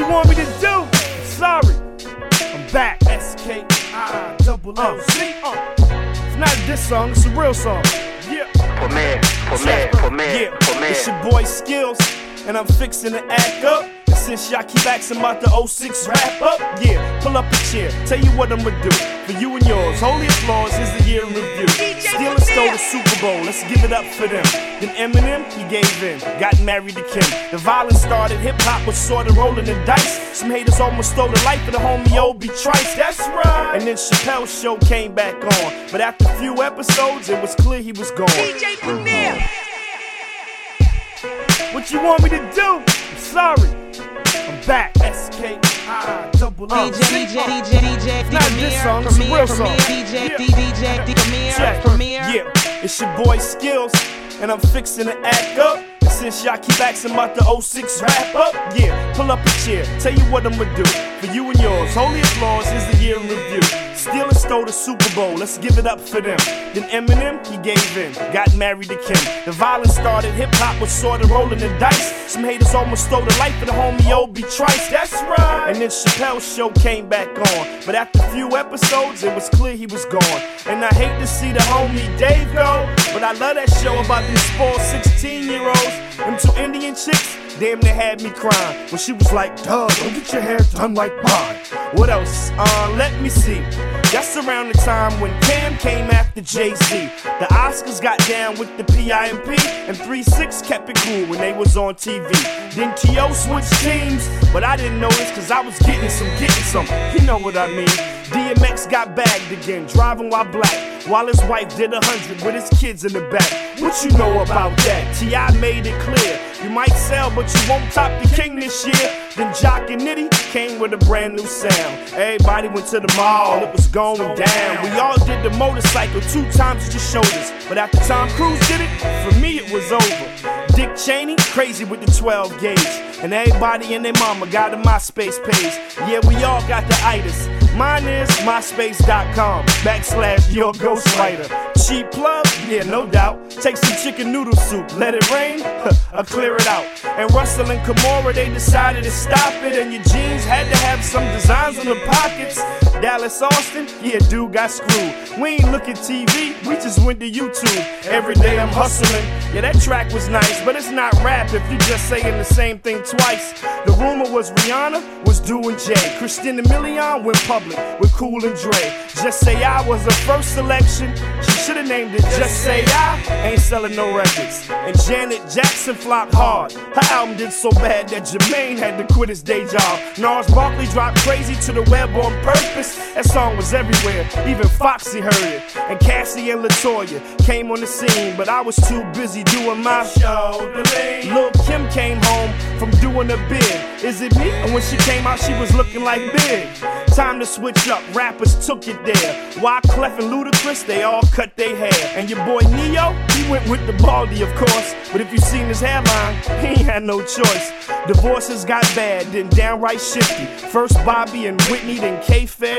you want me to do? I'm sorry. I'm back. S-K-I-double-L-Z. It's not a diss song, it's a real song. Yeah. It's your boy Skills, and I'm fixing to act up. And since y'all keep asking about the 06 wrap up, yeah, pull up a chair, tell you what I'ma do. For you and yours, holy applause is the year in review. Steal and stole the Super Bowl, let's give it up for them. Then Eminem, he gave in, got married to Kim. The violence started, hip-hop was sorta rolling the dice. Some haters almost stole the life of the homie Obi Trice, that's right. And then Chappelle's show came back on, but after a few episodes, it was clear he was gone. DJ Premier. What you want me to do? I'm sorry. I'm back. S-K-I-double-L-Z. DJ Not this song, it's a real song. Yeah, it's your boy Skills, and I'm fixing to act up. And since y'all keep asking about the 06 wrap up, yeah, pull up a chair, tell you what I'ma do. For you and yours, holy applause is the year in review. Steal and stole the Super Bowl, let's give it up for them. Then Eminem, he gave in, got married to Kim. The violence started, hip-hop was sorta rolling the dice. Some haters almost stole the life of the homie Obi Trice, that's right. And then Chappelle's show came back on, but after a few episodes, it was clear he was gone. And I hate to see the homie Dave go, but I love that show about these 4 16-year-olds. Them 2 Indian chicks, damn, they had me crying when she was like, "Duh, don't get your hair done like mine." What else? Let me see. That's around the time when Cam came after Jay-Z. The Oscars got down with the PIMP, and 3-6 kept it cool when they was on TV. Then T.O. switched teams, but I didn't notice cause I was getting some. You know what I mean? DMX got bagged again, driving while black, while his wife did 100 with his kids in the back. What you know about that? T.I. made it clear, you might sell, but you won't top the king this year. Then Jock and Nitty came with a brand new sound. Everybody went to the mall, it was going down. We all did the motorcycle 2 times with your shoulders, but after Tom Cruise did it, for me it was over. Dick Cheney, crazy with the 12 gauge. And everybody and their mama got a MySpace page. Yeah, we all got the itis. Mine is myspace.com/your ghostwriter. Cheap plug? Yeah, no doubt. Take some chicken noodle soup, let it rain, I'll clear it out. And Russell and Kimura, they decided to stop it. And your jeans had to have some designs on the pockets. Dallas Austin, yeah, dude got screwed. We ain't look at TV, we just went to YouTube. Every day I'm hustling. Yeah, that track was nice, but it's not rap if you just saying the same thing twice. The rumor was Rihanna was doing Jay. Christina Milian went public with Cool and Dre. Just Say I was her first selection. She should've named it Just Say I. Ain't selling no records. And Janet Jackson flopped hard. Her album did so bad that Jermaine had to quit his day job. Gnarls Barkley dropped Crazy to the web on purpose. That song was everywhere, even Foxy heard it. And Cassie and LaToya came on the scene, but I was too busy doing my show. Lil' Kim came home from doing a bid. Is it me? And when she came out, she was looking like Big. Time to switch up, rappers took it there. Wyclef and Ludacris, they all cut their hair. And your boy Neo, he went with the baldy, of course. But if you seen his hairline, he ain't had no choice. Divorces got bad, then downright shifty. First Bobby and Whitney, then K-Fed